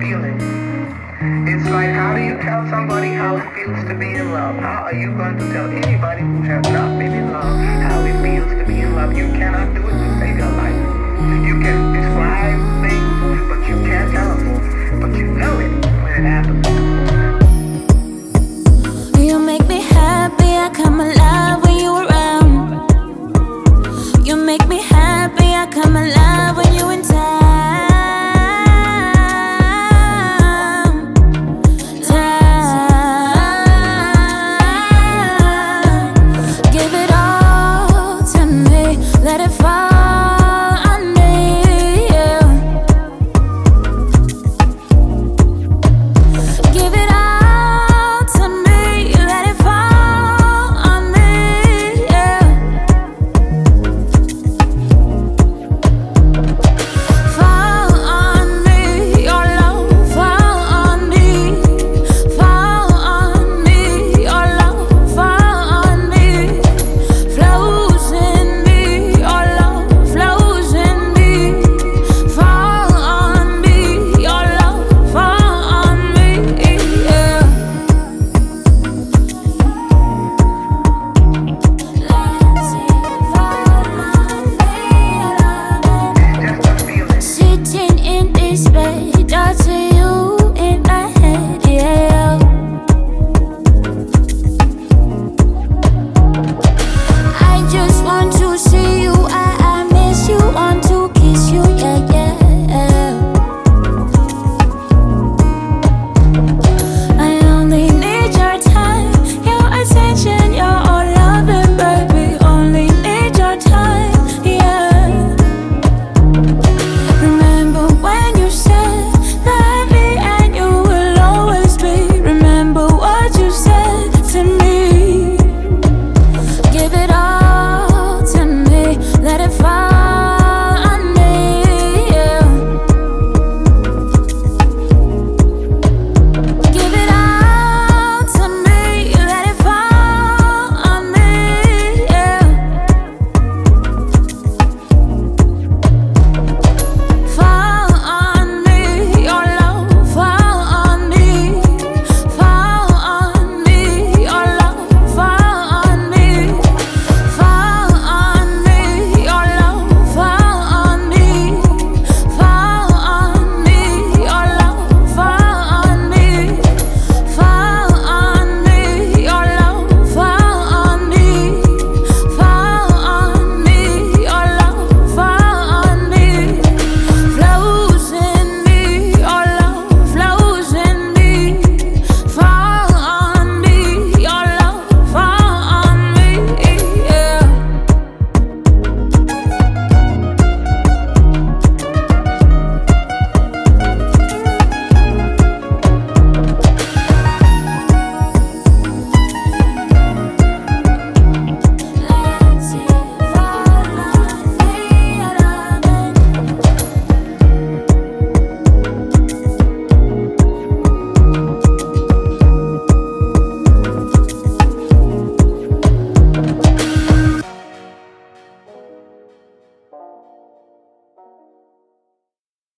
feeling. It's like, how do you tell somebody how it feels to be in love? How are you going to tell anybody who has not been in love how it feels to be in love? You cannot do it to save your life.